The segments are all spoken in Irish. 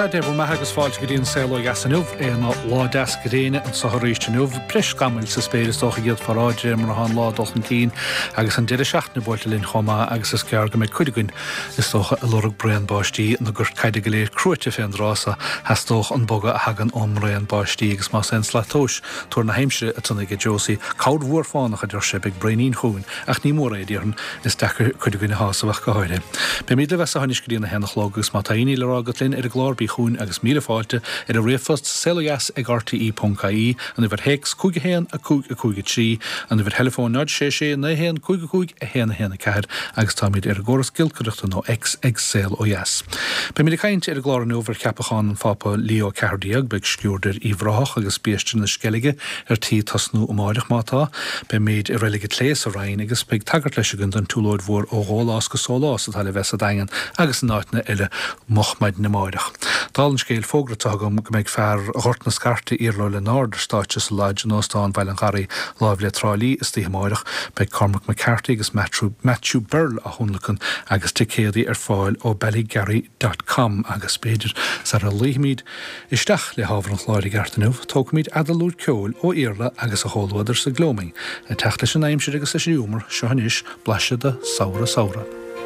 de bhfuil maithagus fáilte go dtíon saola gasanmh éana lá deas go réine an sathraíisteanmh pris gamil sa spéiristócha iad faráide mar an lá dulchantín agus an deidir seach na bóilta linn chomá agus is cear go méid cuidigain is tócha a lorug brean báistí na gur caiide go léir cruaite féin rása heastóch an boga a hagan omraon báistí agus má sen slatóis tuair na heimsire a tunna go Josie cád mhuar fánach a dúir sé beag breín chuin ach ní mór éidirn is decha cuidigain na hásamach go háide. Be míad le bheits a hanis go dtíon na henach lágus má taíní le rágad linn ar a glár bí chuún agus míle fáilte ar a réfost celagas ag RTE.caí an bhar héics cúige héan a cúige trí an bhar telefón 966 9 cúige a héna ceir agus táid ar a góras gilcaireachta nó ex ag celagas. Be míle caint ar a glár an over ceapachán an fápa Leo Cardíag beag sciúrdir íomhráach agus bíiste na scelige ar tí tasnú máireach mátá be míad i réige léas a rain agus beag tagart leis an túlóid mhór ó gháilás go sólás a tal bheits a dagan agus náitna ile mochmaid na máireach. Dálan scéil fógratágam go méid fear a ghort na scarta íorló le náir státe sa láid an óstáin bhail an garí láimh le trálí is tí máireach beag Cormac McCarthy agus Matthew Burl a hunlachan agus ticéadaí ar fáil ó ballygary.com agus beidir sa a líimiid isteach le hábhar an chláirí gartanúh tógmid adalúd ceol ó Iarla agus a hólóidir sa glóming a teachta sin aimsir agus is siúmar seohanis blaisiada saura.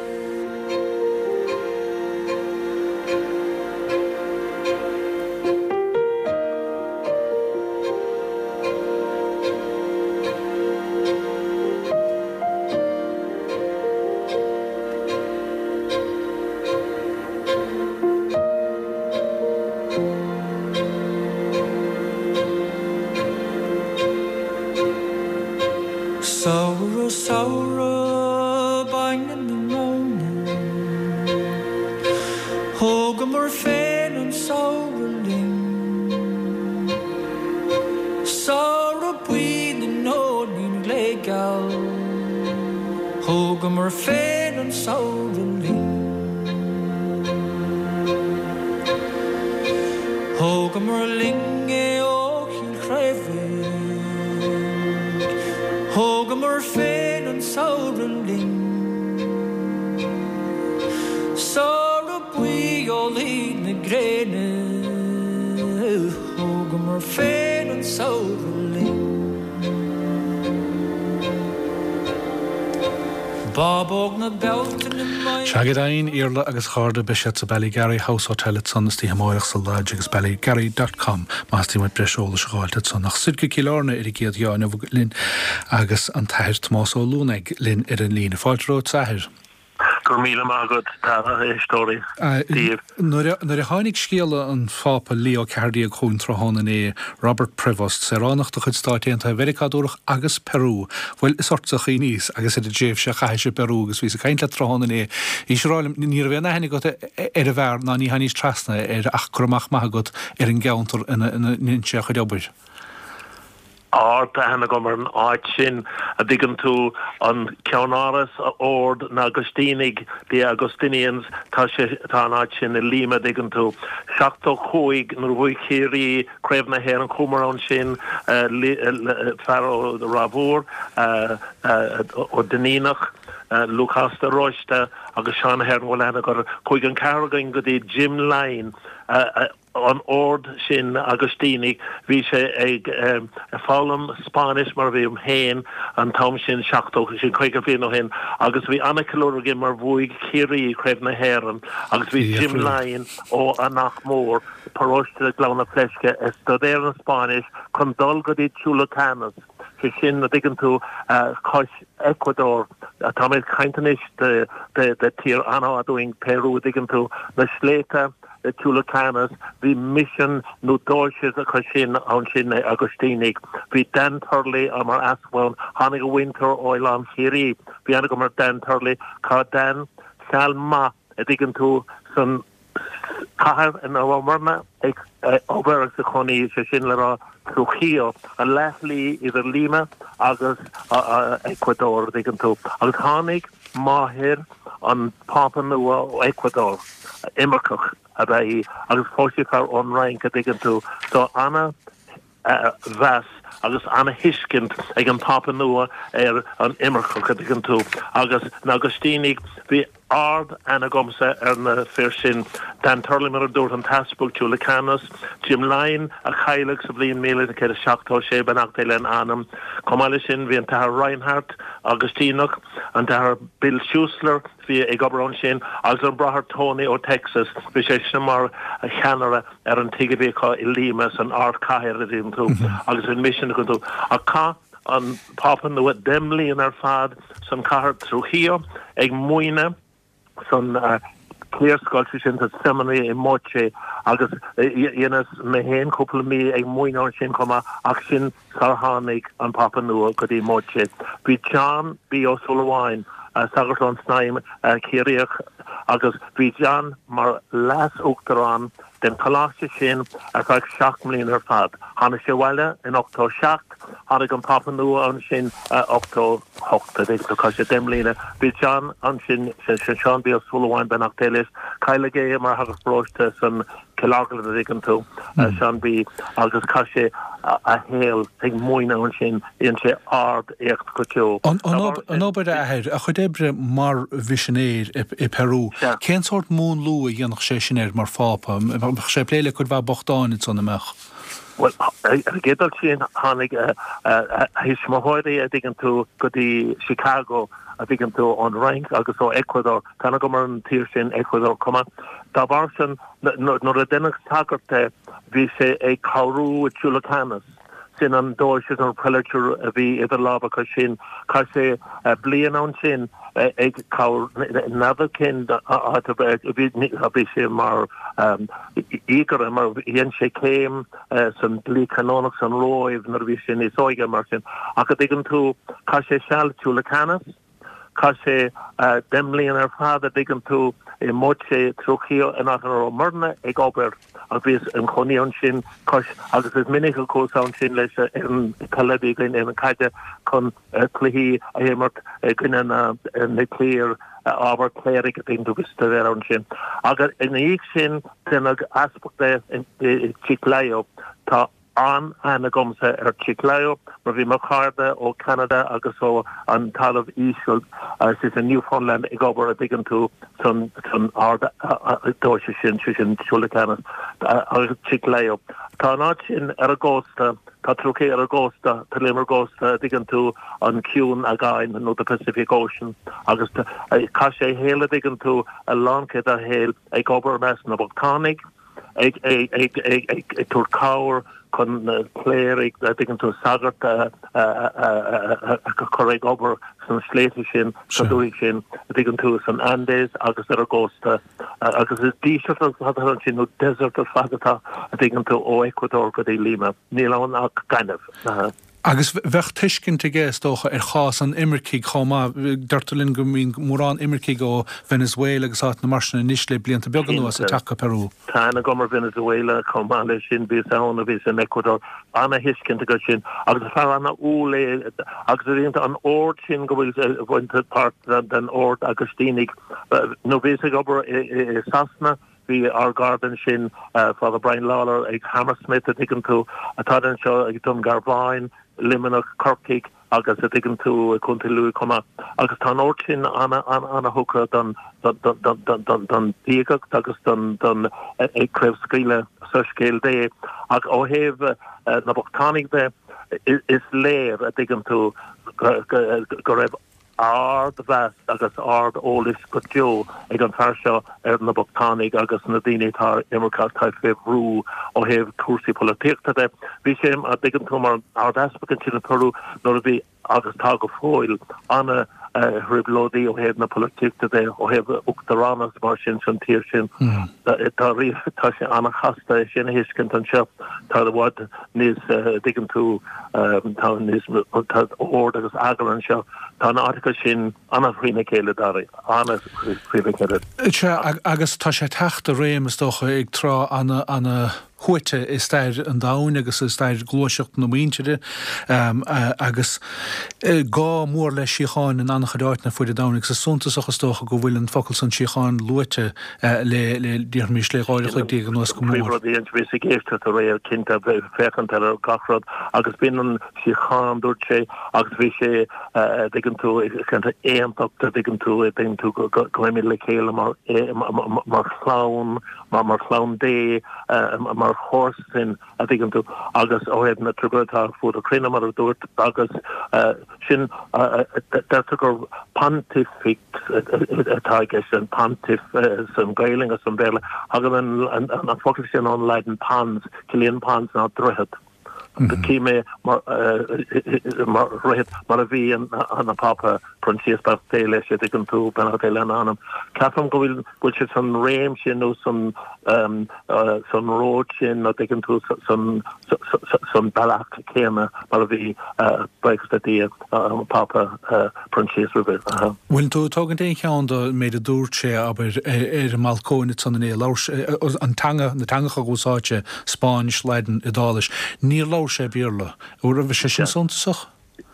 Saura bang in the morning Hogamur féin an sauraling Saura buin an nódín légal Hogamur féin an sauraling Hogamur linge ó hín chréfig Hogamur féin an sauraling Saura bui ó lín na gréine Hogamur féin an sauraling Babog na beltin in mai Seagadain Iarla agus cháda bisiad sa Ballygary House Hotel at son istí hamáireach sa láid agus ballygary.com más tí muid breisióla sa gáilte son nach circa kilárna ar i géad jána bhg linn agus an tair Tomás ó Lúnaig linn ar an lína fáilteróid sahir. Gur míle mágad históri. Nuair a tháinig scéala an fápa Leo Cardíag chuin tráthána é Robert Prevost sa ránachta chud stáitéanta Vericadúrach agus Perú bhfuil is ortach í níos agus idir déobh se chaise Perú agus bhí sa caint le tráthána é ís ráil ní a bhéna henig go ar a bhar ná ní haníos trasna ar achcromach maithagad ar an geantar ina ninse chud obair. Arta hena gomar an áit sin a digan tú an ceannaras a ord na Agustínig the Agustinians tá an áit sin i Lima digan tú seachta chuig nar bhuaig chéirí creibh na héir an chumarán sin Pharaoh the Ravúr ó Denínach Lucas de Roiste agus seán héir bhfuil hena gur chuig an caragain go dtí Jim Line an ord sin Agustínig hí sé ag fálam Spanish mar bhí héin an tom sin seachtóch sin chuig a bhí nó hin agus bhí anna kilóra mar bhuaig chéirí creibh na héiran agus bhí Jim Line ó annach mór paróiste glána pleisce studéir an Spanish chun dul go dtí Chulucanas sin a digan tú cos Ecuador tá méid caintanis de tír anna a doing Peru digan tú na sléta the Chulucanas, the mission no dóises a chusin an sin Agustínig, the Dan Turley amar aswan, hannig winter oil an hiri, the anagomar Dan Turley, ka Dan Salma, edigan tú san kahar in awarna, over the choni sin lera Trujillo, a lefli either Lima, agus Ecuador, edigan tú. Agus hannig mahir an Papua Nua Ecuador, Immercoch. Agus fósifar on rank a digan tú so Anna Vass agus Anna Hiskint ag an Papua Nua an Immercoch a digan tú agus na Agustínig vi ard ana gomsa na fair sin dan turlimar dúirt an tasbog Julia Canas Jim Lyon a chaileach sa bblion míle a seachtó sé benachtaile an anam comáile sin bhí an tahar Reinhardt Augustinach an tahar Bill Schuessler bhí ag obair an sin agus an brathar Tony ó Texas bhí sé sin mar a cheanara an tigabíá I Limas an ard caiir a dtíon tú agus an mission go tú a cá an papan nu demlíon ar fad san cahar Trujillo ag muoine san clearscoilte sin a seminary in Moche agus dhéanas na héin cúpla mí ag muoine an sin comma ach sin sarthánig an Papua Nua go dtí Moche. Bhí John B. O'Sullivan sagart an snaim círiach agus bhí John mar las Uachtarán den choláiste sin ag 7 mbliain ar fad. Hanna sé bhaile in 8 7 hanna an Papua Nua an sin 8 8 go sé demlína. Bhí John an sin Sean B. O'Sullivan benachtéilis caile gé mar hagus broiste san Killargla a ddigan tú Sean B. agus caiise a héal ag muoine an sin on sé ard écht go teó. An obair ahead a chudebre mar visionéir I Peru. Cén sort mún lú a dhéanach sé sinnéir mar fápa sé pléile chud bheith bochtáin in son amach. Well, gédal sin hánig hís mohoirí a ddigan tú go dtí Chicago a ddigan tú an rank agus ó Ecuador tána go mar an tír sin Ecuador cuma. Tá bhar sin nó a denach tagart bhí sé ag cabhrú Julia Canas sin an dóir sin an prellature a bhí idir lába chu sin cai sé blian an sin ag cabhr nada cin a bhí sé mar ígar mar dhéan sé céim san blí canónach san roimh nar bhí sin is óige mar sin ach a ddigan tú cai sé seall Julia Canas cai sé demlíon ar fad a ddigan tú I Moche Trujillo in an murna ag obair a bhís an choní an sin cos agus is minic go cós an sin leis an calabi gin an caide chun cluhí a hémart gin na cléir ábhar cléirigh a dtíon dúgustar ar an sin. Agus in íag sin den ag aspecte Chiclayo tá ana gomsa Chiclayo mar bhí mar charda ó Canada agus ó an talamh ísisiúil sis a Newfoundland ag obair a dtigan tú san arda dóise sin Julia Canas agus Chiclayo. Tá náid sin ar agósta tá trúché ar agósta tá limar agósta dtigan tú an ciún a gáin nó the Pacific Ocean agus cá sé héile dtigan tú a láncéad a héil ag obair mes na Boctánig ag Turcáir chun pléir dtigan tú sagart choréig obair san sléite sin sadúigh sin dtigan tú san Andes agus ar agósta agus is díseart an sin nó desert ar fadatá a dtigan tú ó Ecuador go dtí Lima. Níl an ach gaiineh. Agus bheith tuiscinnte géastócha chás an imircí chomá d'irtalinn go mín mórrán imircí go Venezuela agus áit na marsna níos le blianta beagán nuas a take Peru. Tána gomar Venezuela chomá le sin bhí saona bhí in Ecuador anna hiiscinnte go sin agus fear anna úlé agus réanta an ord sin go bhfuil bhainte part den ord Augustínig nó bhí a gobar I Sasna bhí ar garden sin Father Brian Lawler ag Hammersmith a dtigan tú atá an seo ag dom Garváin Limanach Corcaig agus a dtigan tú chuntaí comma agus tá ort sin anna thuca don díagacht agus don ag creibh scríle sa scéil dé ag ó héamh na Boctánig de is léir a dtigan tú go raibh ard vast agus ard ólis go jo ag an farseo na Boctánig agus na daine tá imircá taifh rú ó heh cuasaí políochta de bhí sé a dtigan tú mar ard aspecin sin na Peru nó a bhí agus tá go fóil anna riblódaí ó heh na políochta de ó heh Uachtaránas mar sin tíir sin tá sé anna chasta sin hiiscint an seo tá bhd níos dtigan tú tá níos ord agus agal an seo tá an article sin anna frína céile darí anna frína céile. Agus tá sé teachta réimestocha ag trá anna chuite is stair an dain agus is stair glóisecht na muintere agus gá mór le síáin in annach dáitna fuidir danig sa suntas agus tócha go bhfuil an focail san síáin luite le dír mis le gáidir chuig dí an nuas go mór. Bhí géiste a ré cinnta fechan ar gachrod agus bin an síáin dúirt sé agus bhí sé digan tú chunta éamachta digan tú goimi le chéile mar chlán mar chlán dé mar chósin a digan tú agus óhéad na trugurtá fud a crinne mar a dúirt agus sin gur pontific atá an pontif san gailing a san béle agad an focus sin an leiden pans cilíon pans ná druhead. De kime mar roihet mar a bhí an a papa Princess Bastille sé an tú ben le anam. Capam gohfuil se san réim sin nó san ród sin a an tú san bailach céime mar a bhí brechtadí papa Princess River. Bhfuil tú tugann é cheann méid a dúirt sé aber ar malcóinit san é lás na tangacha gúsáte Spáis leiden idális. Níor lá sé bíorla ó bh sé sin suntasach?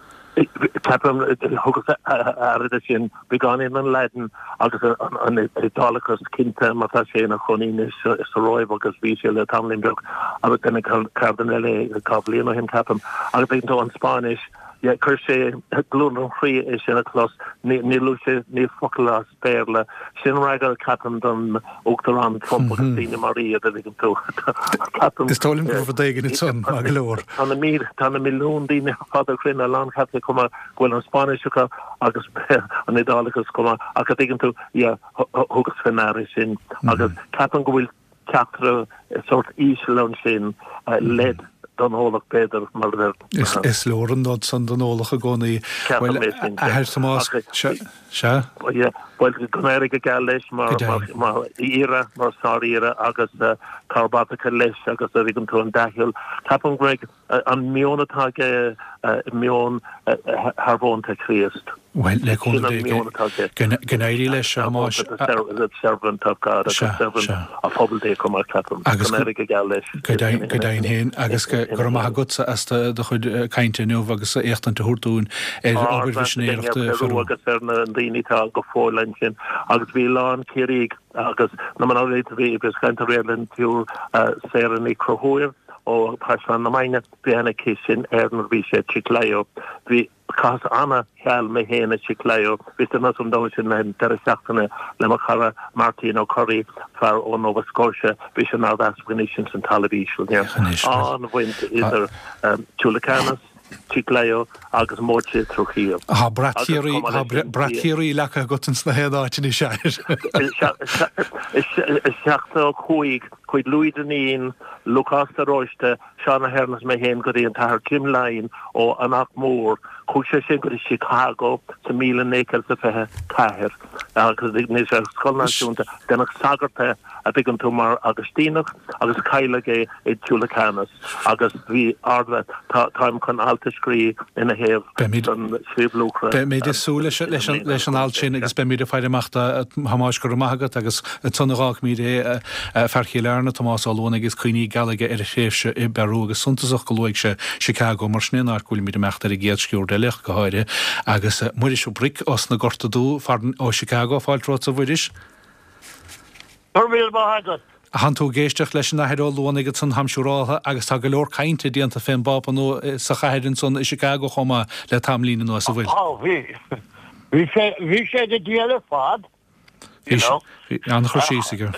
Capam thugus airide sin beganin an leiden agus an Itálachas cinnte mar tá sé na chonín is roiimh agus bhí sé le tamlinbeg agus denna cardanile cablíon him capam agus tú an Spáis chur sé glún an chrí is sin a clos ní lu sé ní focail spéirle sin ragal capam don Uachtarán Trump agus Dina Maria a gin tú. Is tólim go fadéigen it son a glór. Tána milliún dína fada crinne lá capta cuma ghfuil an Spáisecha agus an Itálachas cuma agus gin tú thugus fannáris sin agus capam go bhfuil ceachtra sort ísilón sin led don hólach beidir mar Is lóran dod san don hólach a gcónaí a heir samás se? Bhil gonéirigh gal leis mar íre mar sáíre agus carbátacha leis agus a bhígann tú an dahiil. Capam Greg an mionnatá mion Harbónta Christ. Well, le gnéirí leis seáis servant of God servant a phobal dé cum capam gonéirigh gal leis. Go dain héin agus gur maithe gutsa as do chud cainte nuh agus échtanta thuúrtún ar obairvisnéireachta agus na an daoinetá go fólain sin agus bhí lán ciríg agus na man áréit bhí gus caiinte réirlinn tú séran í crothúir ó Páisán na Maine bhí hena céisisin airnar bhí sé Chiclayo bhí Cas anna cheall me héna Chiclayo bhí na som dá sin na de seachtainna le mar chara Martin O'Curry far ó Nova Scotia bhí sin ná Venetians an television an bhaint idir Chulacanas Chiclayo agus móte Trujillo. Bratíí lecha gotans na héadáitin í seir. Is seachta chuid Louis Denín, Lucas de Roiste, Seanna Hernas me héin go dtíon tahar Kim Line ó Anach Mór, chuig sé sin go Chicago sa 1924 agus ní sé scoilnáisiúnta denach sagarta a biggan tú mar Agustínach agus Cailage é Chulacanas agus bhí ardha táim chun alta scrí ina héamh an sríomhlúchra. Be méid is súla leis an alt sin agus be míad a feidirachta hamáis go maigad agus tunnaráach míad é ferchéilearna Tomás Alóna agus cuoine galige ar a chéifse i Berú agus suntasach go luigh se Chicago mar snénar gúil míad meachtar i géad sciúr de lech go háire agus muidirú bric os na gorta dú farin ó Chicago fáiltrát a bhuiidir. Bhil agad. Han tú géisteach leis na headolónigad san hamsúrátha agus tá go leor cainte díanta féin bab an nó sa chahéirann son i Chicago chuma le tamlína nó sa bhfuil. Bhí sé de díal fad. An chu síisigur.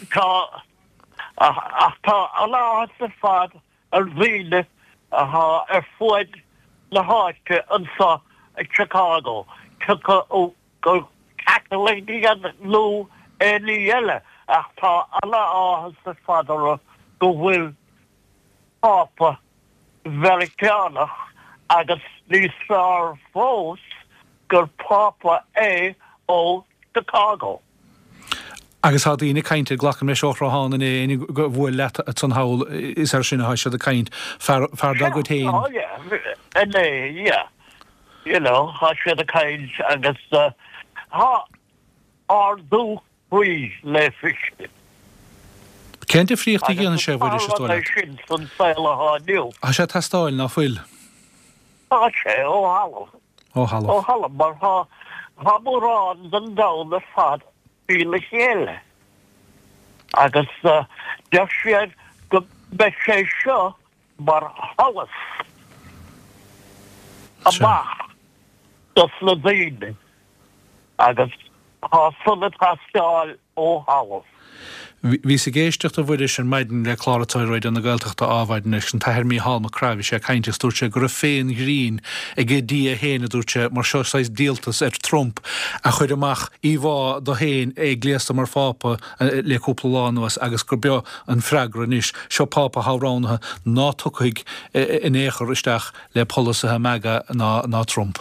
Tá aláhat sa fad ar bhíle ar fuid le háite an sa Chicago. Go cacalaidí an lú ní eile. Ach tá ala áhas sa fadara go bhfuil pápa Americanach agus ní sár fós gur pápa é ó Chicago. Agus há dtíine cainte ghlachan me seochra hána é go bhfuil le a san hail is ar sinna haise a caint fear da go tain. Oh yeah, há sé a caint agus há ardú Bhui le fichte. Cén de fríocht ghéanana sé bhfuil is tóla. sin san saoile hániu. A sé tastáil ná fuil. Tá sé ó hallam. Ó hallam. Ó hallam mar ha mórrán den dana fad bíle chéile. Agus deir sé go be sé seo mar hallas. Amach dos na dhéine. Agus há sunna tastáil ó hallas. Bhí sa géisteach a bhfuidir sin maidin le chláratáid an na gailteachta ábhaidne sin tair mí hálma crabhí sé caiinte stúirte gur féin ghrín ag dí a héna dúirte mar seo sais díaltas Trump a chuir amach í bhá do héin ag gléasta mar fápa le cúpla lánuas agus gur beo an freigra níos seo pápa háránathe ná tucaig in éachar isteach le polasathe mega ná Trump.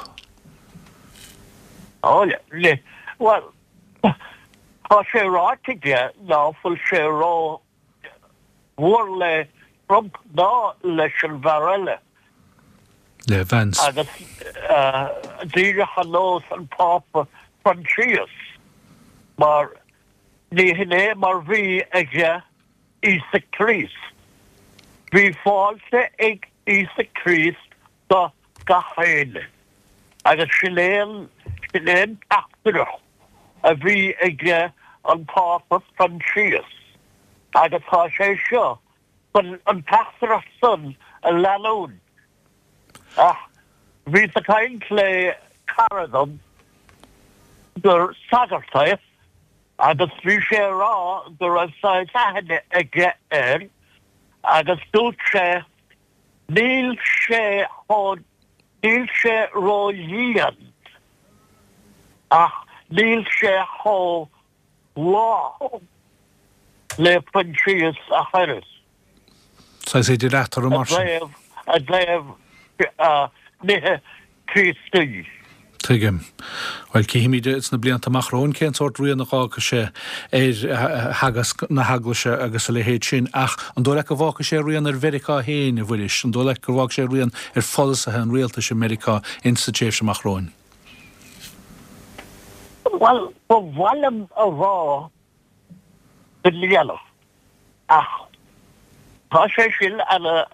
Well, tá sé ráitiige náfuil sé rá mhór le Trump ná leis an bharile. Le Vance. Agus dírecha nós an pápa Franchias. Mar ní hinné mar bhí aige Isa Christ. Bhí fáilte ag Isa Christ do gachéine. Agus sinnéan tachtarach a bhí aige an pápa Franchias. Agus tá sé seo an tachtarach son a leanún. Bhí a caint le caradam gur sagartaith agus bhí sé rá gur an saithe aige agus dúirt sé níl sé róíon ach níl sé hó lá le Franchias a Harris. Sa sé di rétar mar sin. A dléibh nithe Christí. Tuigim. Weil cíimiide is na blianta machrón cén sort rian nachácha sé hagas na haglaise agus le héad sin ach an dóla go bhácha sé rian Vericá héin a bhuiis, an dóla go bhácha sé rian fólasathe an réaltas America Institute sem machrón. Well, bhhailm a bhá the yellow. Tá sé sin ana,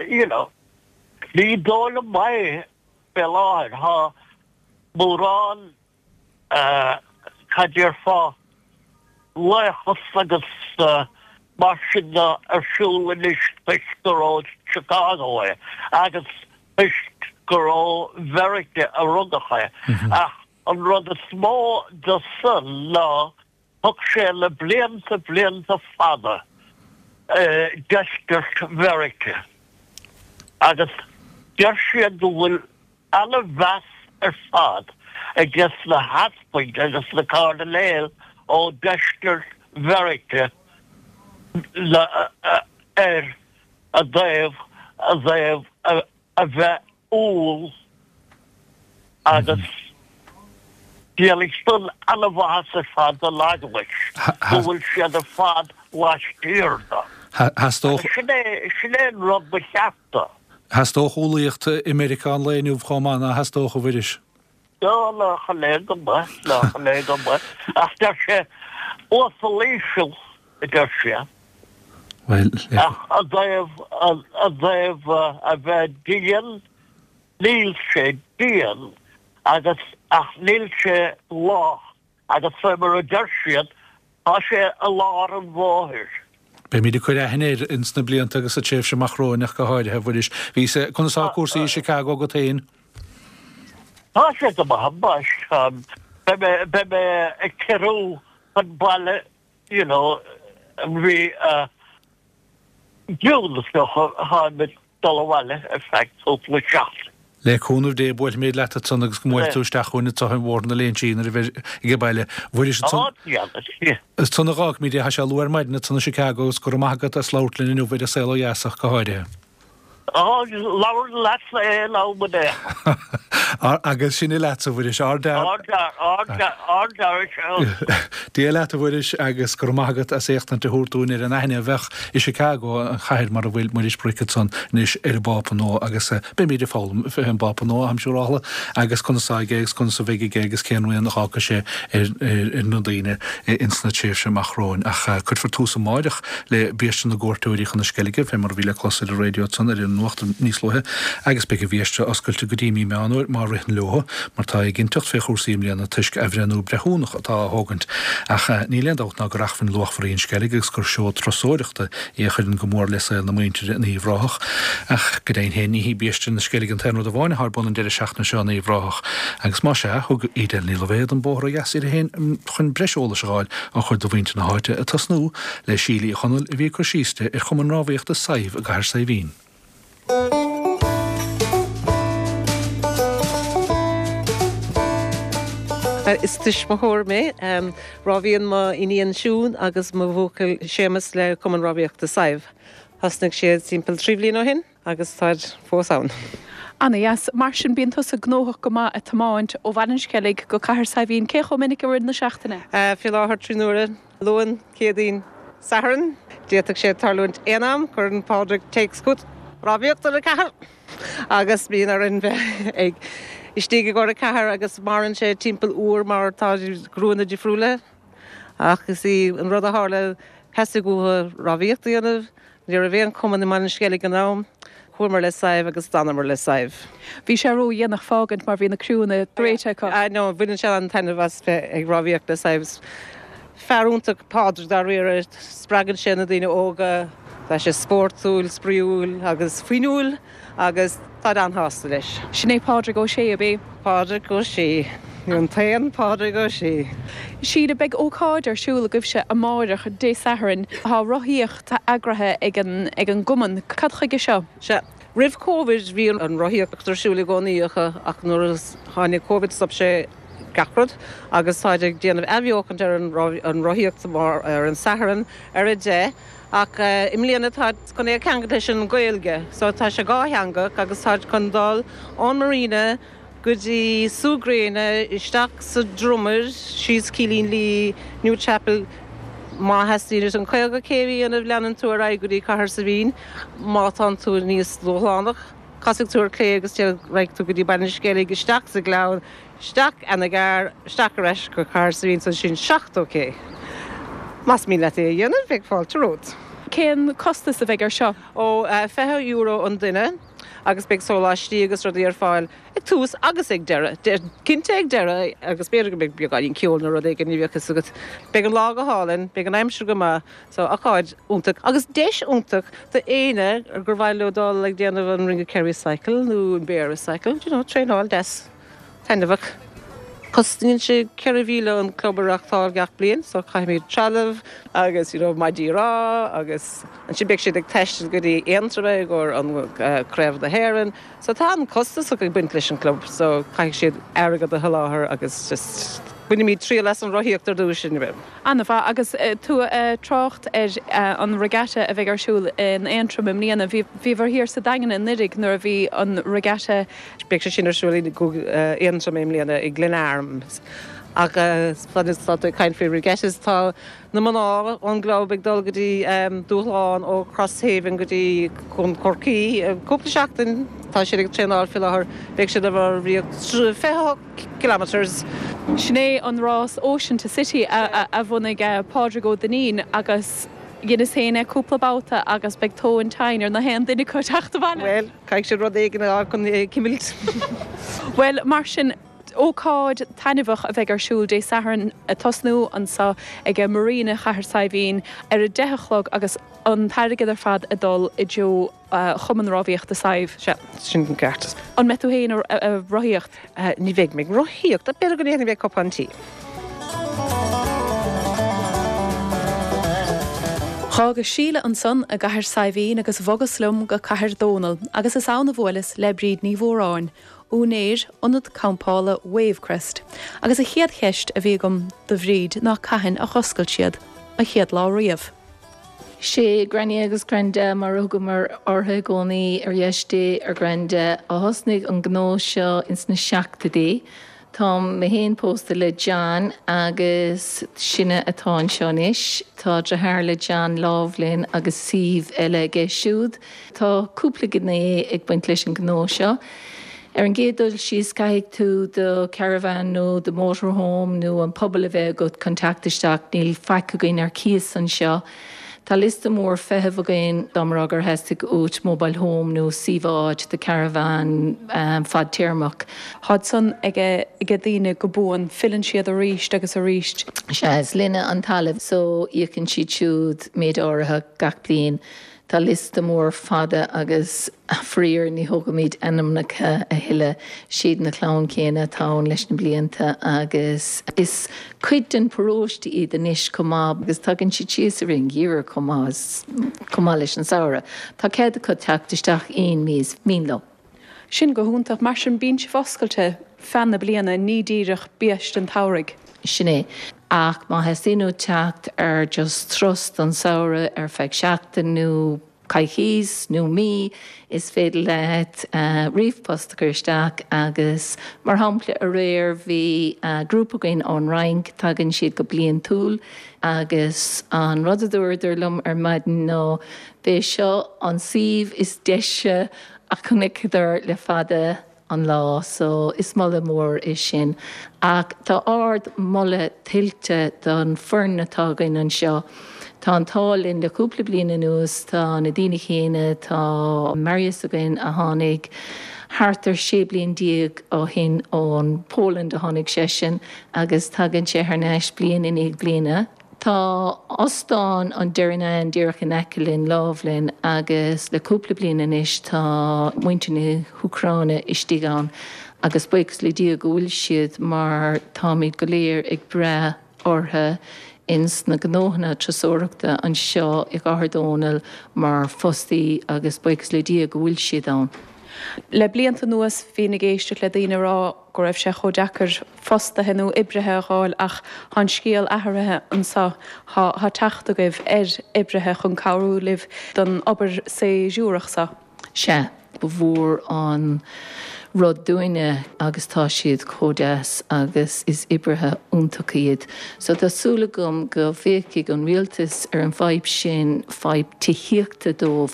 ní dóla mai beláir ha mórán cadidir fá lechas agus mar sin arsúla níos piscaró Chicago agus piscaró Vericte a rudacha. An rud a smó de sun ná thug sé le blianta fada deisgurt Vericte. Agus deir sé go bhfuil alle bheas fad agus le haspaint agus le cardaléil ó deisgurt Vericte le a bheith úl agus Dialixton alle bheas fad a laghaid. Go bhfuil siad a fad láistíirda. Sinné rud ba cheapta. Has tó húlaíocht Americán léinúh chomána has tó go bhiris? No, chalé go ba. Ach deir sé ósolíisiil i deir sé. Well, a bheith díon, níl sé díon, agus ach níl sé lá, agus fémar a deir siad, tá sé a lá an bháthir. Be mi de chuir ahénéir ins na blianta agus a tséf sem machróinach go háide hefhuiis. Bhí sé chunasá cuasaí i Chicago go taon? Tá sé go bhaid, be me ag ceirú an baile, bhí giúlas go háimid dolabhaile effect ópla seacht. Le cúnmh dé bhil méid leta san agus go mhail túisteachúna tá bhórna léon sin i baile. Is tunna rák mí dé has se luar maidna tunna Chicago gur maigad a slautlinn inú bhid a saoil jaasach go háide. Lawer lats lá bude. agus sinna leat a bhuiiris Dé leat a bhuiiris agus gur mágad a séchttan te húrtún ar an aine bheith i Chicago an chair mar a bhfuil muiris Brickertson níos ar Bápanó agus be míidir fáil an Bápanó am siúrála agus chunaságégus chun sa bhéige gégus céanhain nach hácha sé ar nó daine insna tíir sem achráin ach chud for túsa máideach le bíiste na gcóirtúirí chuna sceige fé mar bhíle clasir a radioson ar an nuachta níos lothe agus be go bhíiste oscailte go dtíí meanúir mar ritan leha mar tá ginn tucht fé chósaím leanana tuisce ehrenú brethúnach atá hágant ach ní leandácht ná go rachfinn lochfaríon sceiligus gur seo trosóireachta í chuann go mór leis na muinteire na íomhráthach ach go daon héna hí bíiste na sceige an tenú a bháinna harbun an deidir seachna seo na íomhráthach agus má sé thug idir ní lehéad an bóthra gasí a hén chun breisiolalas gáil a chud do bhainte na háite a tasnú le sílí chonal i bhí chu síiste ar chum an rábhaíocht a saibh a gaiir sa bhín. Is tuis mothóir mé, rábhíonn má iníon siún agus má bhócail sémas le cuman rábhaíocht a saibh. Hasnig siad timpeall 3 bliain ó hin agus táid fósáin. Anna, yes, mar sin bíon tusa gnóthach go má a tamáint ó bhain sceig go caiir sa bhín cé cho minic bhfuir na seachtainna. Fi láthir tríúra loan céadaín saharan, déach sé tarlúint éanam gur an Padraig takes good rábhaíocht a cahar agus bíon ar an bheith ag Istíige go a cahar agus maran sé timpeall úr mar tá grúna difriúla agus í an rud a hála heasa go rábhaíocht dhéanamh ní a bhéon cuman na man sceig an nám chuair le saibh agus danamar le saibh. Bhí sé ró dhéanach fágant mar bhí na cruúna bréite chu. No, bhuiann se an tainmh ag rábhaíocht le saibh. Fearúntaach Padraig dar riar spragan sin na daine óga tá sé sportúil, spríúil agus faoinúil agus tá an hásta leis. Sinné Padraig ó sé a bé? Padraig ó sé. An taon Padraig ó sé. Siad a beag ócáid ar siúla goibh se a máireach dé saharann há rothíocht tá agrathe ag an guman cadcha go seo. Se rih COVID bhí an rothíocht tarsúla gcóíocha ach nuair tháinig COVID stop sé gacrad agus táideag déanamh ehheochant ar an rothíocht mar ar an saharann ar a dé ach imlíana tá chun é cheangata sin gailge, so tá sé gátheanga agus tá chun dal ón marina go dtí súgréine isteach sa drummer síos cílín lí Newchapel má heíidir an chuilga céhí anmh leanan tú a go dtí cahar sa bhín má tá tú níos lóánach Cosig túair clé agus te raig tú go dtí bain scéalaigh isteach sa gláin Steach ana gar steach reis go car sa bhín san sin 7 Mas mí le é dhéanamh bheith fáilte rót. Cén costas a bheith ar seo? Ó €20 an duine agus beag sóláistí agus rudí ar fáil ag túús agus ag deire. Cinnte ag deire agus béidir go beaggáin ceolna rud ag níomhchas agus beag an lá go hálainn, beag an aimimseú go má so aáid úntaach. Agus déis úntaach tá éine ar gur bhhail ledáil ag déanamh an ringe Kerry cycle nó an bear cycle, tréáil des. Tennah Costíonn sé ceirhíle an clubbarachtáil gach blion, so chaimid trealamh agus maidírá agus an si beag siad ag teiste go dtí éontrabe gur an creibh de héan, so tá an costas ag buint leis an club, so caiic siad airgad a heláthir agus just buine mí trí leis an rothíocht ar dúis sin bh. Anna bha agus tú trocht ar an regatta a bheith arsúil in éontram im líana bhí bhar hir sa dagan in nidig nuair bhí an regatta beag sé sin arsúil go éontram im líana i Glenarms. agus flanistáú caiin fé regatas tá na maná an glábeag dul go dtí dúláán ó Crosshaven go dtí chun Corcaí cúpla seachtain tá sé ag tréáil fi lethir beag sé bhar bhí 5 kilometers. Sinné an rás Ocean to City a bhunaig Padraig ó Danín agus Guinness héine cúplabáta agus beag tó an tain ar na hen duine chu teachta bhaine. Well, caiic sé rud éigen chun cimilt. Well, mar sin ócáid tainmhah a bheith arsúil dé saharann a tosnú an sa ag marina chahar saibhín ar a 10 agus an tairigad ar fad a dul i dteo chuman rábhaíocht a saibh. Sin ceartas. An metú héin a rothíocht? Ní bheith mé rothíocht, a beir go léana bheith copantí. Chágus síle an son a gahar saibhín agus bhogus lum go cahar dónal agus is ána bhlas le bríd ní mhóráin. Únéir onad campála Wavecrest, agus a chiad cheist a bhí gom do bhríd ná caitheann a choscail siad a chiad lá riamh. sé granny agus grande mar rugam mar ortha gcónaí ar dheiste ar grande a thosnig an gnó seo ins na seachtaidí. Tá mé héon pósta le John agus sinne atá seonis, Tá drethair le John Lábhlinn agus Steve eile géisiúd. Tá cúpla gné ag buint leis an gnó seo. Ar an gédul síos caiigh tú do caravan nó do motorhome nó an pobl a bheith go contactisteach níl feice goin ar cíos an seo. Tá lista mór feitheamh againn domrágar heistigh út mobile home nó síomháid de caravan fad téarmach. Hodson ag dtíine go búin fillann siad a ríist agus a ríist. Seas linne an talamh so íocann siad siúd méid áirithe gach bliain. Tá lista mór fada agus fríor ní thugamíd enamnacha a hiile siad na clán céine tán leis na blianta agus is cuid den paróiste iad a níis comá agus tugann si tíos a ring gíar comá leis an saora. Tá céad a chud teachtasteach 1 mís mílo. Sin go húntaach mar sin bín si foscailte fanna bliana ní díireach bíist an táraigh. Sinné. Ach má hesinú teacht ar just trust an saora ar feich seachtain nó caichís nó mí is féidir lehet riomhpostacursteach agus mar hampla a réir bhí grúpagainn ón rank tagann siad go bliain túl agus an rudadúidir lum ar maidin nó bé seo an síomh is deise a chunicidar le fada an lá, so is molle mór is sin. Ach tá ard molle tilte don fernnatágainn an seo. Tá an tálinn le cúpla bliana nuas, tá na daoine chéine, tá Marius againn a tháinig hartar sé blion díag ó hin ón Poland a tháinig sé sin, agus tagann sé ar neis blian in ag bliana. Tá ostáin an deirna an díreach in Ecelinn Lábhlinn agus le cúpla bliana is tá muinteanna Ucráine istigán agus buchas le díag go bhfuil siad mar táid go léir ag bre ortha ins na gnóhanna trasóireachta an seo ag ardónal mar fostaí agus buchas le díag go bhfuil siad ann. Le blianta nuas hí na géisteach le daoine rá go raibh sé chodeachar fostathe nó ibrithe gáil ach an scíal athrathe ansá há teachta goibh ibrithe chun cabhrú libh don obair sé dúireachsa. Se go bhór an rud dúine agus tá siad códeas agus is ibrithe úntacha iad. So tásúla gom go bhhéici an rialtas ar an bhaib sin bhaib tííochta dómh.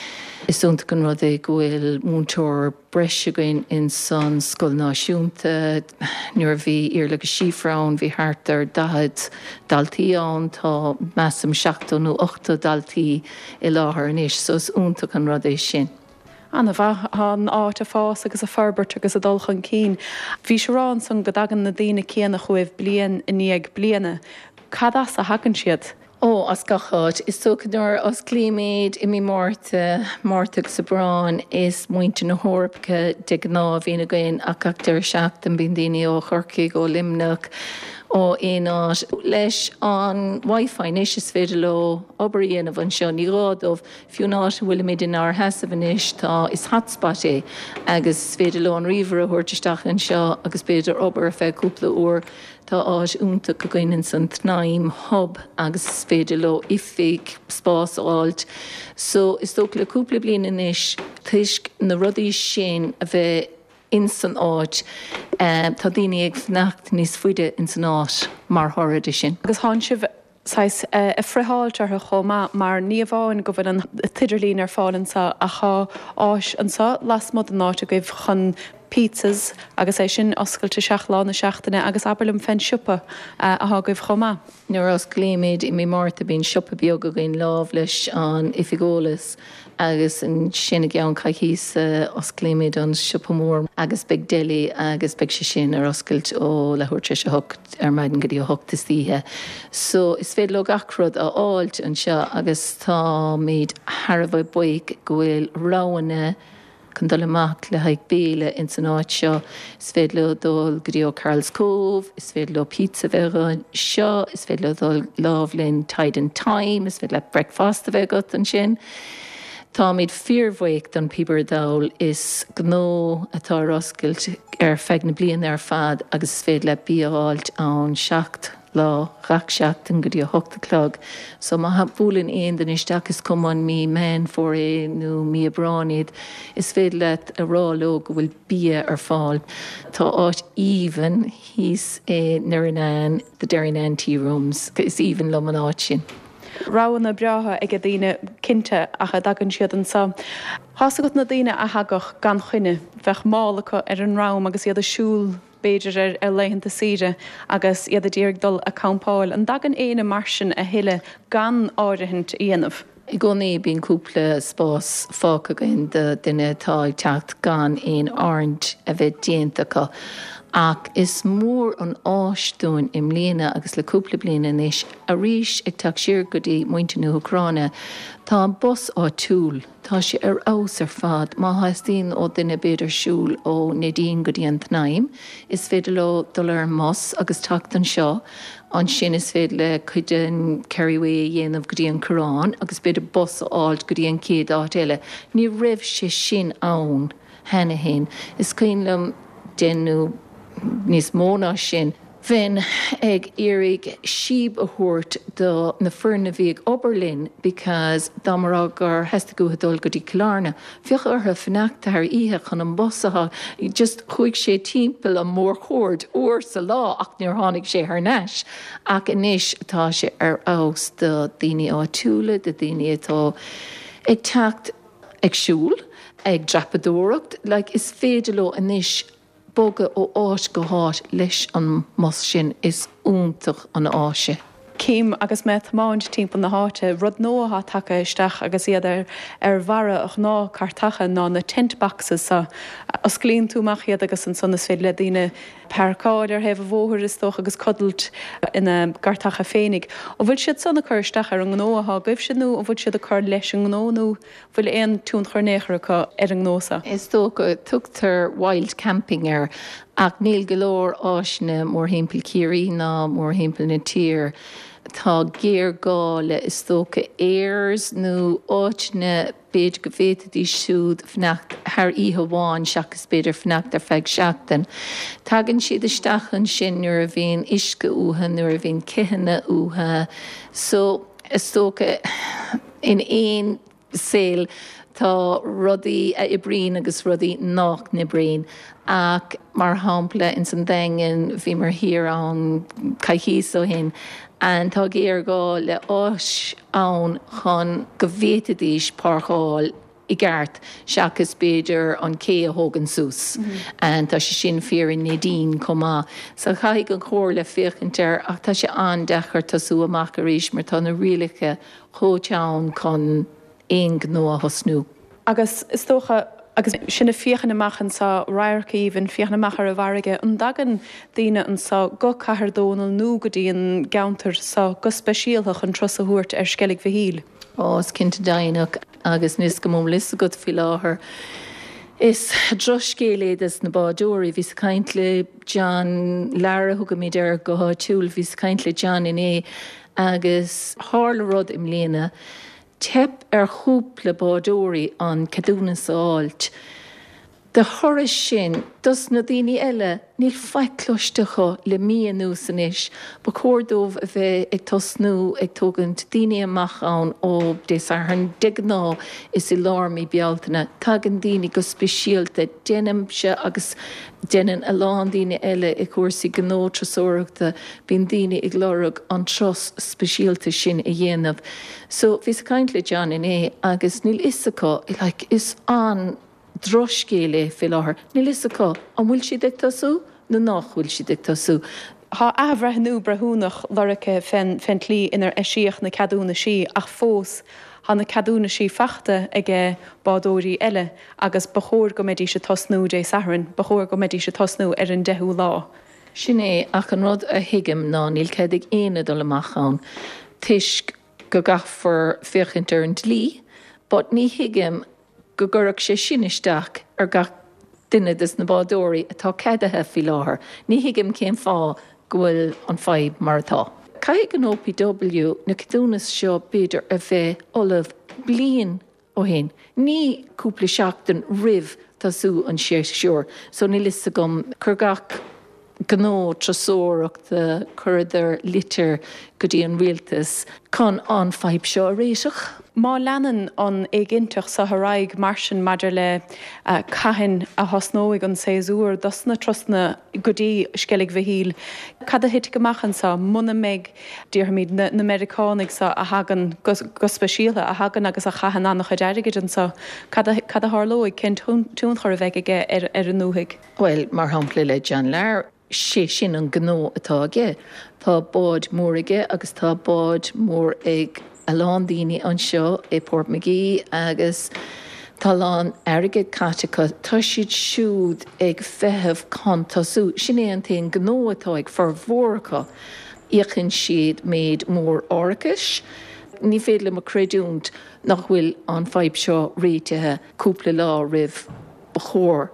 Is únta gan rud é gohfuil múntóir breise againn in san scoil náisiúnta, nuair bhí iarla go síomhrán bhí thart ar 10 daltaí ann tá measam 7 nó 8 daltaí i láthair anois, so is únta gan rud é sin. Anna bheit an áit a fás agus a ferbert agus a dulchan cín. Bhí se rán san go dagan na daoine céanna chuibh blian in níag bliana. Cad as a hagann siad? Ó as gachát, is socanúir as clíméid i mí mórtaach sa brán is muinte na hórapcha de gná bhína gainn a cactar seach an bíon daoine ó chorcaigh ó limnach ó éáis leis an Wi-Fi is féidir le obaíon a bhain seo ní rádómh fiúnáis bhfuil méid in ár heasamhanis tá is hotspot é agus féidir le an riomhar a thuirteisteach an seo agus beidir obair a feith cúpla uair tá áis únta go gaiinn san tnaim hub agus féidir le ifig spás áilt. So is tóg le cúpla bliana inis tuisc na rudaí sin a bheith in san áit tá daoine ag fnacht níos fuide in san áit mar thoradí sin. Agus tháin sibh a friáiltar a chomá mar níomháin go bhfuil an tiidirlín ar fáin sa a chá áis ansá las mod an áit a goibh chun pizzas agus é sin oscailte seaachlá na seachtainna agus abalum fen siúpa a goibh chomá. Nuair as gléimiid i mí márta bíon siúpa beag a gin lábh leis an ifigólas agus an sinna geann caithís os gléimiid an siúpa mór agus beg deli agus beg sé sin ar oscailt ó le thuirte se hocht ar maidin go dtí hochtas títhe. So is féad le gachrod a áilt an seo agus tá míad Harbh buig go bhfuil ráhanna chun dul amach le haig béle in san áit seo, is féad le dul go dtí ó Carl's Cove, is féad le pizza bheith seo, is féad le dul Lábhlinn Tide and Time, is féad le breakfast a bheith got an sin. Tá míad fíormhaíocht don Pibar Dáil is gnó atá oscailt ar feith na blian ar fad agus is féad le bíáilt an 7 lá rach seachtain go dtí 8 so má bhúlann aon den isteach is cumán mí men for é nó mí bráníd is féidir leat a ráló go bhfuil bí ar fáil. Tá áit even hís é nuair the Derrynane tea rooms, is even lom an áit sin. Rána breatha ag a dtíine cinnte a dagann siad an sa. Hásagat na daine a hagach gan chuine bheith málacha ar an rám agus iad a siúl béidir ar leihananta síre agus iad a ddíirg dul a campáil an dagan éana marsin a hiile gan áirithint íanamh. I gcónaí bíon cúpla spás fáca in de duine tá teacht gan éon áirint a bheith déantacha. Ach is mór an áistún im mbliana agus le cúpla bliana inis a rís ag teach siar go dtí muinte nó Ucráine. Tá an bus á túl, tá sé ar ás ar fad, má haistín ó duine beidir siúl ó Nadine go dtí an tnaim, is féidir le dul ar mos agus teacht an seo, an sin is féidir le chuidean Kerryway dhéanamh go dtí an Corán agus beidir bus áilt go dtí an céad áit eile. Ní raibh sé sin ann hena hain. Is cuinlam déanú níos móna sin. Bhín ag iarraigh siab a thuairt do na fearna bhí ag Oberlin because dámara gur heasta go dul go dtí Killarney. Bhíoch ortha fanacht ar ihe chun an bosatha, just chuig sé timpeall an mór chóir uair sa lá ach níor tháinig sé ar neis. Ach inis atá sé ar ás do daoine á túla, do daoine atá ag teacht ag siúl, ag drapadóireacht, is féidir le inis boga ó áis go háit leis an mos sin is úntach an áise. Cím agus me máint timp na háte rud nóha take isteach agus iad ar bhara ach ná cartacha ná na tent boxes sa os glíonn túach iad agus an sonna féad le daoine percáid ar hebh bhóthir is tóch agus codalt ina gartacha féinnig. ó bhfuil siad sanna chuir isteach ar an gnótha goibh sin nó ó bhfuil siad a chuir leis an gnónú bhfuil éon tún chuirnéchracha ar an gnósa. Is tó go tugtar wild camping ar ach níl golóir áisne mór himpeall Ciarí ná mór himpeall na tír. Tá géir gála is tóca éirs nó áitne beidir go bhétadí siúd fnacht thar ihe bháin seachas beidir fnacht ar feadh seachtain. Tagann siad isteachan sin nuair a bhíon isce utha nuair a bhíon cithanna utha. So is tóca in éon saoil tá rudaí a ibrín agus rudaí nach na brín. Ach mar hampla in san daingin bhí mar hir an caithís ó hin. And tá géir gá le áis ann chun go bhétadís páircháil I gceart seachas beidir an cé a thógan sús. And tá sé sin fear in Nadine comá. Sa chaigh an chóir le féchantar ach tá sé an dechar tasú amach a rís mar tá na rialacha chóteann chun éon gnó a thosnú. Agus is tócha agus sinna fiochan amachchan sa raircaíh fiochan amachar a bharige an dagan daine an sa go cahar dónal nó go dtíon geantar sa go speisialach an tros a thuairt ar skellig bhíl. Is cinnte dainach agus níos go móm lis a go fi láthair. Is droscéléad is na bádóirí hís caintle John Lara thugad mí deir go túúil hís caintle John in agus hála rud im léana. Tep chúpla bádóirí an cadúna sáilt. De thoras sin, dus na daoine eile níl feiclóistecha le míon nús inis, ba córdómh a bheith ag tosnú ag tógant daoine amach ann ó dés ar an digná is I lármaí bealtaine. Tagan daoine go speisialta déanam se agus déanaan a lán daoine eile ag cuasaí gnó trasóireachta bíon daoine ag lorug an tros speisialta sin a dhéanamh. So bhís caint le John in agus níl isacha is an droscéile fi láthair. Níl isacha an bhfuil si ag tasú nó nach bhfuil si ag tasú. Tá ahbhreithnú brethúnach lorice fentlí inar eisiíoch na cadúna sí ach fós há na cadúna sí fachta ag bádóirí eile agus bachóir go méidí se tosnú dé saharann, bachóir go méidí se tosnú ar an 10 lá. Sin ach an rud a hiigim ná níl céad ag éad amachán. Tuisc go gafar féchantar an tlí, but ní hiigim go gurach sé sinisteach ar gach duine dus na bádóirí atá ceideathe fi láthair. Ní hiigim céim fá gohfuil an fáib mar atá. Caigh an OPW na cadúnas seo beidir a bheith olah bliain ó hin. Ní cúpla seachtain rih tasú an séir seúr, so ní lisa gom chur gach gó trasóach de chuidir litir go dtí an rialtas chun an feib seo réiseach. Má leanan an éigeintach sa thraig mar sin maidir le caitheann a thosnóigh an séúr dosna trosna go dtí sceigh bhíl. Cad a hit goachchan sa muna méid díormid na Americanánig sa a hagan go speisialta a hagan agus a chaithean annach a deirigid an sa cad a thlóigh cin tún chur a bheith aige ar an núthaigh. Well, mar hampla le John Lair sé sin an gó atáige. Tá báid mórige agus tá báid mór ag a lán daoine an seo i Portmagee agus tá lán airige caitecha tá siad siúd ag feitheamh cantasú. Sin é an taon gó atá ag farmhórcha íochann siad méid mór orcais. Ní féad le mar creidúnt nach bhfuil an feib seo réitethe cúpla lá rih ba chóir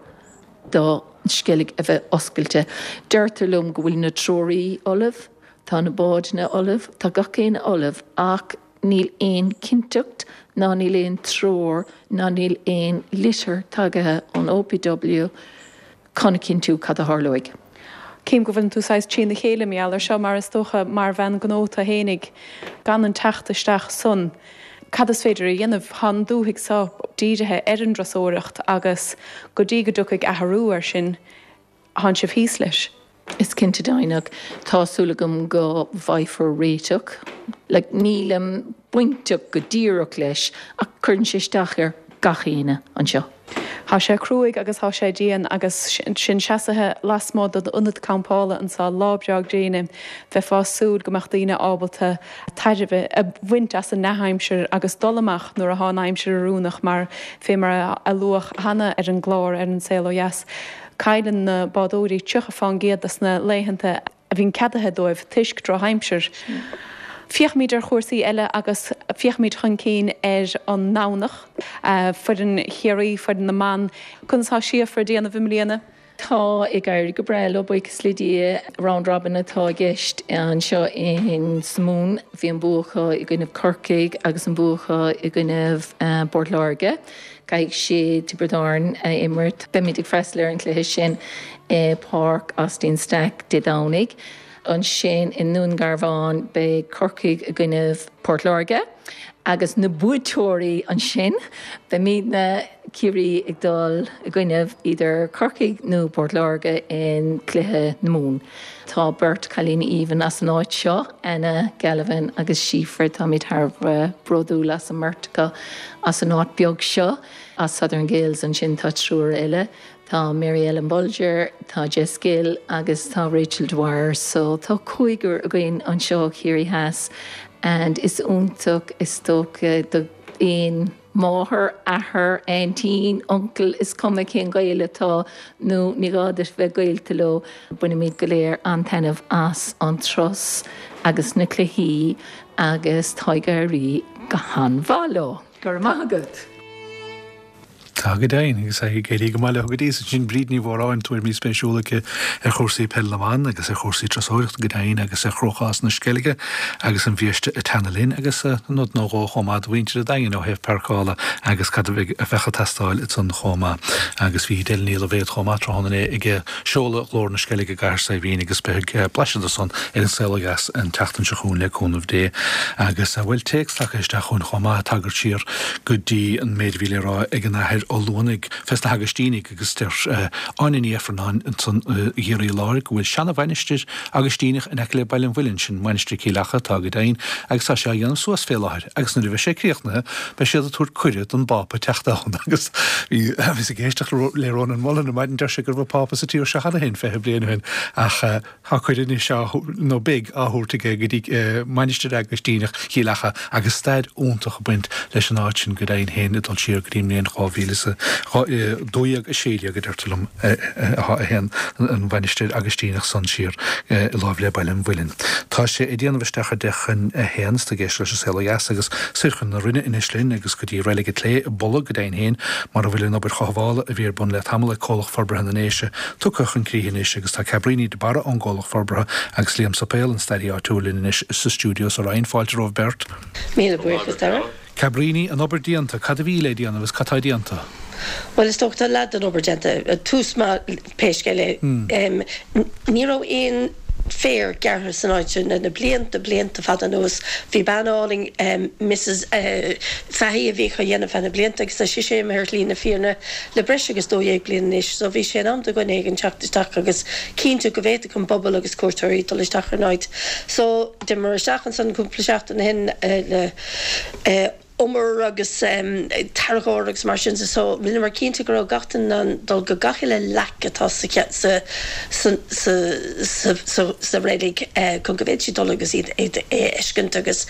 dá sceigh a bheith oscailte. Deirtarlumm go bhfuil na tróirí olibh, tá na báid na olibh, tá gacéin olibh ach níl éon cinteacht, ná níl éon tróir, ná níl éon litir tagathe an OPW chuna cinú cad a tharlóig. Cím go bhain tú sáis tí na chéile meall ar seo mar is tócha mar bhean gnóta hénig gan an teachtaisteach sun. Cad is féidir a dhéanamh han dúthaigh sa díidethe ar an drasóireacht agus go dtí go dúchaigh athrú ar sin han sibh híos leis. Is cinnte dainach tásúlagam go bhaithfar réiteach, le nílam buinteach go díreach leis a chun sé isteach ar gachéine an seo. Tá sé cruúig agus tá sé díana agus sin seasathe lasmád an unad campála an sa lábdeag déine bheith fásúd gomach daoine ábalta taidirh a bhaint as an neheimseir agus dolamach nuair a hánaimseir arúnach mar fé mar a luach hana ar an glár ar an saolas. Caidan na bádóirí tucha fá géad as na léhananta a bhín ceadathe dóibh tuisc dro heimseir. Fiachmíid ar chóirsaí eile agus fiachmíid chun cín ar an nánach fud an chéirí fud na man chuná siomh for déanana bhimlíana. Tá ag gaiir go breil ó buchas lidí round robin atá gist an seo in smún bhí an bucha i gcuineh Corcaigh agus an bucha i gcuineh Port Larga. Gaigh sé Tiberdarn imirt bemídig freisleir an chluthe sin Park Austin Stack de Downig. An sin in nún Garváin be Corcaigh a gcuineh Port Larga. Agus na buatóirí an sin, be míad na cirí ag dul a gcuineh idir Corcaigh nó Port Larga in cluthe na mún. Tá Bert Chalín Even as an áit seo, Anna Gallivan agus Sífar tá míad thar brodú las an Mertica as an áit beag seo, as Southern Gales an sin tá trúr eile. Tá Mary Ellen Bolger, tá Jess Gill agus tá Rachel Dwyer, so tá cúigur a gcuin an seo chéirí heas. And is úntaach is tócha do éon máthair athair aontín uncle is cuma cén gaile tá nó ní gáidir bheith gailta lo buna míad go léir an tainmh as an tros agus na cluichí agus táigeirí go hanmhá gur mágad. Tá go dain, agus é géirí go maiile go dtí sin brídní bhráin túir mí spéisiúlacha ar chósaí Pellaman agus ar chósaí trasóireacht go dain agus ar chróchás na sceige agus an bhíiste a tanalín agus nó nóá chomád bhaintear a dain ó heh percála agus cad a bhecha testáil it san chomá agus bhí déilníil a bhéad chomá trhanna ige seola glór na sceige garsa bhíon agus be pleisiad san ar an célagas an teachtain se chuún le cúnmh dé agus a bhfuil teachslacha isteach chun chomá tagart siar go dtí an méadhíle rá ag an áthir ó lúnig festa Agustínig agus tir ainaí efranáin an san híirí láric bhfuil seanna bhainisteir Agustínig in eice le bailin bhfuilin sin mainistrí cílacha tá go dain agus tá sé dhéanam suas fé láthir agus na bheith sé críochna be siad a túr cuiread an bapa teachtáin agus bhí a géisteach lerón an mla na maidin deir gur bh papa sa tíor se chana hen fethe blianahin ach tá cuiidir seo nó big áthúrtaige go dtí mainistrí Agustínig cílacha agus staid úntaach buint leis an áitin go dain hen an siar gríimlíon cháhíle dóag a séide go d'irtalum hen an bhainisteir Agustíneach san siar i lábh le bailin bhfuilin. Tá sé i dtéanamh isteach dechan héans a géis leis célagas agus suchan na rinne in Islinn agus go dtí réige lé bolla go dain héin mar a bhfuilin obair chohála a bhír bun le tamla cólach forbrethe na néise tuchan críhéis agus tá cabríní de bara an gólach forbrethe agus líam sapéil an staí átúlinn is sa stúdios a Reinfáilter of Bert. Míle buchas dara. Cabríní an obair díanta, cad a bhí le díanamh is catá díanta. Well is toch lad an obergente túsma peisgele Nero in fair garhar san áidse na blianta fad an nós hí banáling Mrs. Fahí a bhí chu dhéanamh fan na blianta agus tá sé mar lína fiarna le breise agus dó dhéag blian is so bhí sé am go éigen teachtasteach agus cínte go bhéta chun bobbal agus cuairteirí dul isteach ar náid so de mar isteachchan san cúpla seachtain hin Omar agus targóragus mar sin so rinne mar cínta go gatan an dul go gachiile lecatá sa rédig chun go bhéid si dul agus iad éiscint agus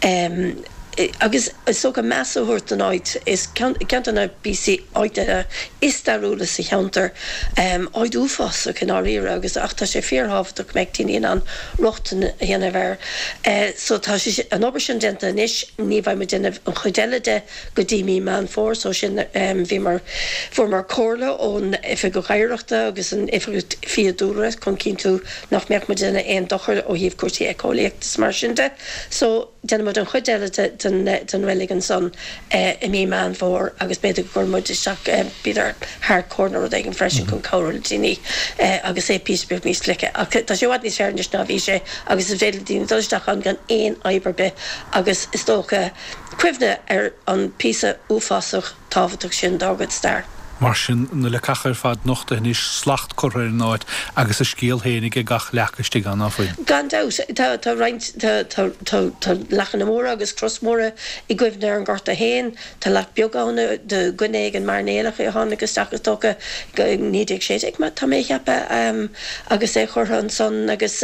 agus so go measa thuirt an áid is ceanna BC áide is darúla sa cheantar áid úfás a cin áíire agus achta sé fearhabhaach meagtíine an rochtan héana bhar so tá sé an obair sin denta inis ní bhaid me déanamh an chuideile go ddíimi man fór so sin bhí mar formar cóla ón ife go gaiireachta agus an ife fiadúra chun cínú nach meach me déanana éon dochar ó híomh cuairtaí eáíochttas mar sinnte so déanam an chuideile den Welligan son I mé man fór agus beidir go muid isteach bíidir haar corner ag an freisin chun choil daoine agus é písbeag níos flice. Tá sé bhhad níos fearnis ná bhí sé agus is féidir daoine dulteach an gan éon aiberbe agus is tócha cuimhne ar an písa úfásach táhaach sin dágad star. Mar sin na le cachar fad nochta níos slacht choir náid agus a scíal hénig a gach leachistí gan áfuin. Gan dát tá reint tá lechan móra agus crossmóra I gcuimhne an garta héin tá le beagánna de gcunéig an mar néalach I hána agus tagus tócha nídig séidir me tá mé cheappa agus é chur an son agus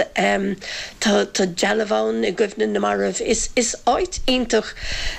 tá dealahán I gcuimhne na marmh is áit ionintach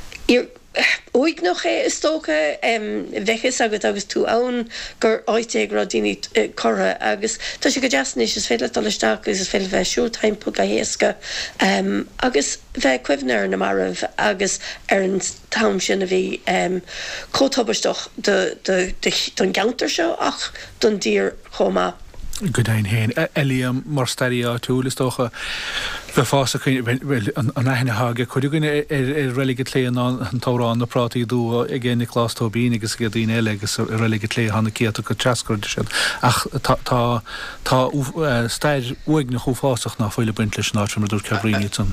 Oig noch is tócha bheithis agus tú ann gur áiteag radíine chora agus tá sé go deasnis is féile dalisteach agus is féile bheith siúltaimpó go héasca agus bheith cuimhnear na marmh agus ar an tam sin a bhí cótabaisteach don geantar seo ach don dír chomá. Godain héin Eliam mar staria túlas tócha bheith fása an aithne haga chuidir gine religad léan an tórán na prátaí dú I ggéine chlástóbín agus go dtíine eile agus religad lé hanna céata go teascur sin ach tá stair uig na chúfásach ná foiile buint leis náir mar dúr cebríní san.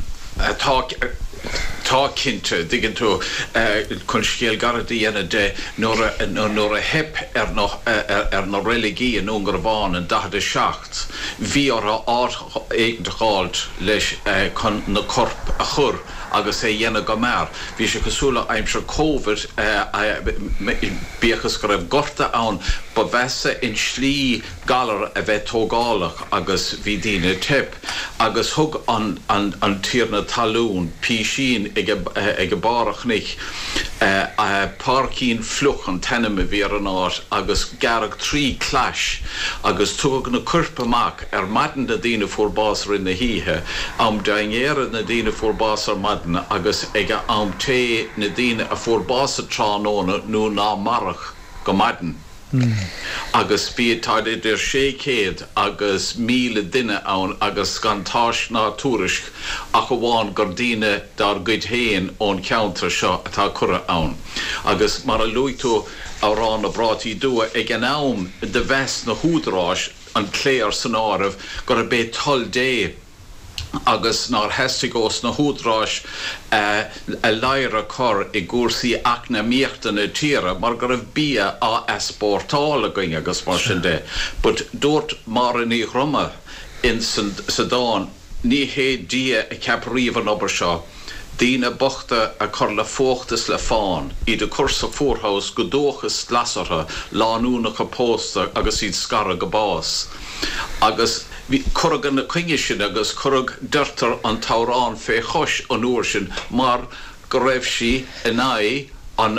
Tá cinnte diggin tú chun scéal gardaí ana de nóair a hep ar na religí an óngar bháin an 17 bhí ar áit éag de cháilt leis chun na corp a chur agus é dhéana go mar. Bhí sé cosúla aimsir COVID bíochas go raibh gorta ann ba bheitsa in slí galar a bheith tógálach agus bhí daoine tip agus thug an tír na talún písín ag a barachnig párcín fluch an tenim a bhí ar an áit agus garach 3 clash agus tug na curpamach ar madan na daoine fórbásar in na híthe am daingéad na daoine fórbásar madan agus ag am té na daoine a fórbásar tránóna nó ná marach go madan. Agus bí táid idir 600 agus 1000 duine ann agus gantáis ná túris a go bháin gordíine dar gcuid héin ón ceantar seo atá cura ann. Agus mar a luitú árán na brátí dua ag an am de bheits na húdráis an cléir san áramh gur a bé tol dé agus nar hestigós na húdráis a leire chor I gúrsaí acna míochtan na tíre mar gur raibh bia a esportála going agus mar sin de. But dúirt mar in í Roma in Sudan ní hé dia a ceapríomh an obair seo. Dína bochta a chur le fóchtas le fáin I de cursa fórhaus go dóchas lasartha láúna go pósta agus iad scara go bás. Agus churagan na cuine sin agus churag deirtar an tárán fé chos an uair sin mar go raibh sí in ai an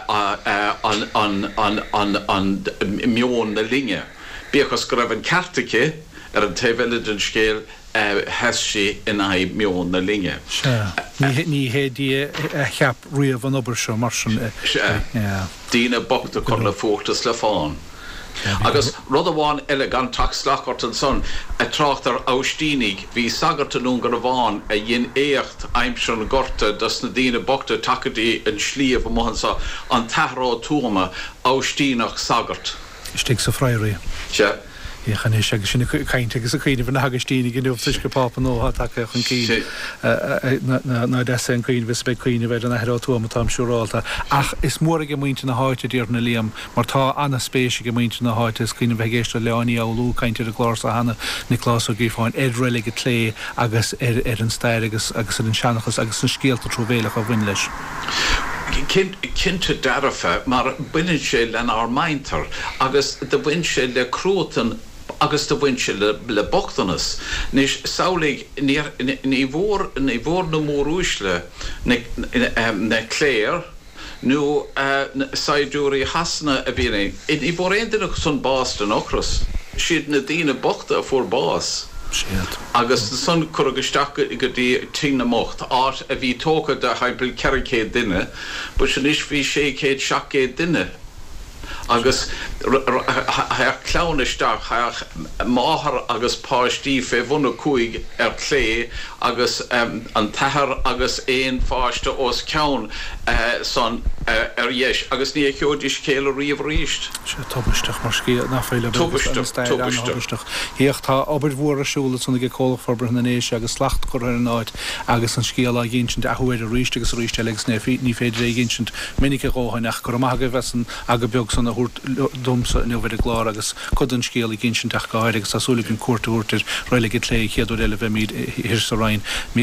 mion na linge. Bíochas go raibh an cartacha ar an taobhile den scéal hes sí in ai mion na linge. Ní hédí cheap riamh an obair seo mar sin. Dína bochta chur le fóchtas le fáin. Agus rud amháin elegant taxlachart an son a tráchtar áistínig hí sagartanún gur bháin a dhéon éocht aimsir na gorta dus na dtíine bogta takadí an slíomh amhansa an tahrá túma áistínach sagart. Stig sa freirí. Se. Chan is agus sinna caiinte agus a chuoine bhna hagastíine gin nuh tuisce pápa nóá take chun cí ná de an chuoine bhs be chuoine bheith an herá túma tám siúráilta. Ach is mór go muinte na háite dír na líam, mar tá anna spéisi go muinte na háite is chuoine bheith géiste leáí áú caiinte a glás a hana Nicolás ó gífáin réile go lé agus an stair agus an seannachas agus an scéalta trúbhéilech a bhain leis. Cinnte darafa mar buinn sé len ar maintar agus de bhain sé le crótan agus de bhain sé le bochtanas. Nis saolig ní bhór na mórúisle na cléir nó saidúí hasna a bhíine. I bhór éidirach son bás den ochras. Siad na dtíine bochta a fór bás. Agus na son chugusteach go dtí tína mocht áit a bhí tócha de haimple ceircéad duine, bu sin is bhí 600 duine. Agus clánaisteach máthar agus páistí fé bhna cuaig clé agus an tathair agus éon fáiste os ceann son dhéis agus ní cheodis céile riomh ríist. Se tubisteach mar cí nafeile tubisteach. Híocht tá obair mhór asúla sanna go cóla forbar na nééis agus slacht chu ar an áid agus an scéala ginint a chuir a ríist agus ríist legus ní féidir ginint minic róhainach go maithe bhesan aga beag san hút domsa in bheidir glár agus chud an scéala ginint ach gáir agus asúla an cuairtúirtir roiile go lé chéadú eile bheith míad hir sa rain.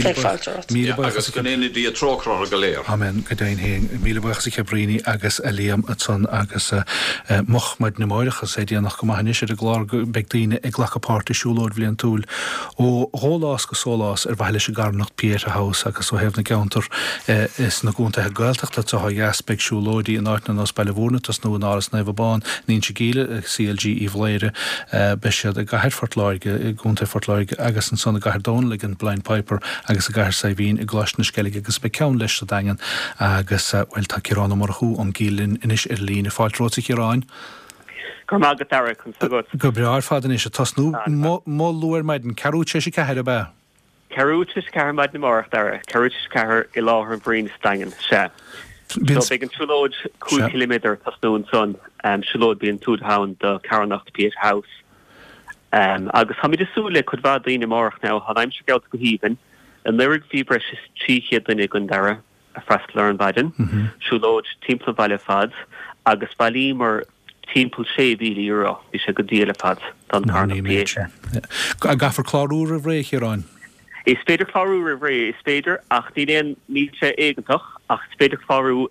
Agus go éana dí a tróchrá go léir. Amen go daon héin míle Cabrini agus a liam a son agus moch maid na máirichas sé díanach go maithne sé a glár begdaine ag lechapáirta siúlóid bblion túl ó hólás go sólás bhaile sé garnach Peterhouse agus ó hefh na geantar is na gúnta gailteachta tá jaspeg siúlóidí an áitna nás bailhúna tas nó an áras na bhbáin níon se gíle CLG í bhléire be siad a gaiir fortláige gúnta fortláige agus an sonna gaiir dónlaigh an Blind Piper agus a gaiir sa bhín i gláisna sceige agus be ceann leis a dagan agus bhfuil tá Kirán mar chuú an gílinn inis lína fáiltróta Kirán. Gur mágad dara chun sa gut. Go brear fadan is a tasnú mó luair maid an carúte sé ceir a be. Carúte ceir maid na marach dara, carúte ceir I láthar an bhrín stangan se. So big an siúlóid 2 kilometer tasnú an son, siúlóid bí an túdhain de Caranacht Peterhouse. Agus ha mi de súle chud bhd daoine marach ná, ha aimim se gelt go híban, an lyrig bhí breis is 3 duine gon dara. A freistal an Biden, siúlóid timppla baile fad, agus bailí mar timppla €6,000,000 bhí sé go díile fad don Carnacht Péise. A gafar chlárú a bhré Chiaráin? Is féidir chlárú a bhré, is féidir ach díon ní sé éigentach ach is féidir chlárú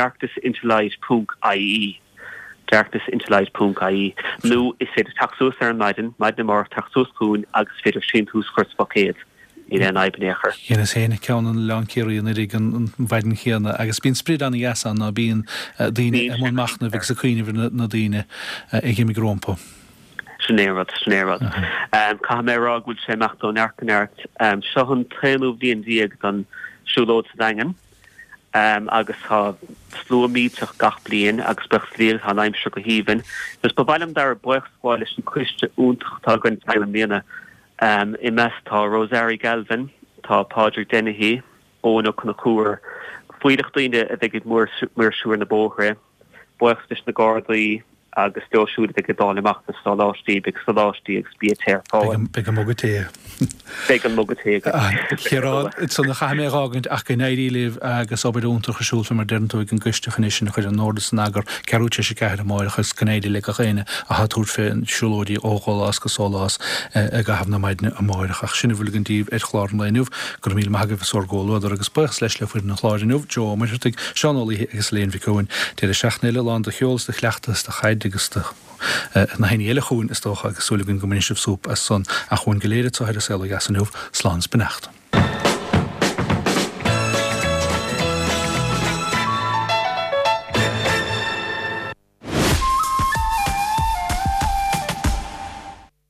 deartasinterlight.ie. Deartasinterlight.ie. Nú is féidir taxús ar an maidin mar taxús cún agus féidir síntús chuirspacéad. In an aibenécher. Hénas héna ceann an leancéirí an rig an bhaiden chéanna agus bíon spríd an gheasan na bíon daoine am machna bhíh sa chuoine na daoine ag mi grómpa. Snéad. Ca mérá gúil sé meachta an aircanart seo an tréanúh díon díag don siúlóid sa dagan agus tá slú míteach gach blion agus bechslíil há aimimse go híban. Gus ba bhailim dar buchsáil leis an cuiste úntachtá goin tailam líana. I mes tá Rosemary Galvin, tá Padraig Dennehy, óna chuna cuair faoideach daoine a bheith mór siúr na bóthre, buchas na gádaí agus stiosúda ag dálaach na sáláistí ag sáláistí ag spíotéir fáin. Be an mogaté. Be an mogaté. Chirán, it's na chaimé ágant ach go néirílih agus obaidúntar chasúlfa mar deirntú ag an gcuistechanis na chuir an Nordas nagar ceúte sé ceir máirichas gnéidir le a chéine a hatúr fé an siúlóidí ógholás go sólás a gahab na maidne a máirich ach sinna bhfuil gantíh chláir an leúh gur míle maigeh sorgóla agus buchas leis le fuir na chláirnúh Jo muirtig seanolaí agus léon bhicúin de 16 land a cheols de chleachtas de chaid agus na haine eile chuún is tócha agus súlagann gomunisih súb as son a chuin goléire tá a sela gasanúh sláns benacht.